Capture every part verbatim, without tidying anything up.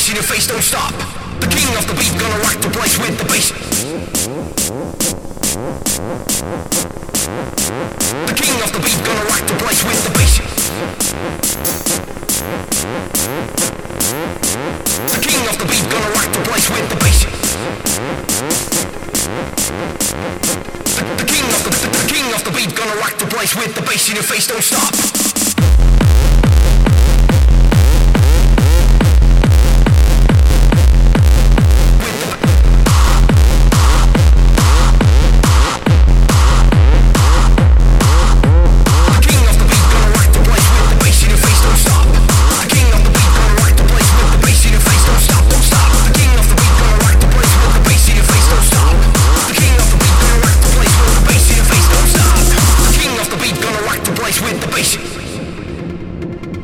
bass in your face, don't stop. The king of the beat gonna rock the place with the bass. The king of the beat gonna rock the place with the bass. The king of the beat gonna rock the place with the bass. The, the king of the, the, the king of the beat gonna rock the place with the bass in your face, don't stop. With the bass.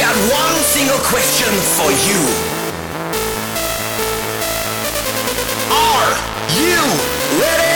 got one single question for you. Are you ready?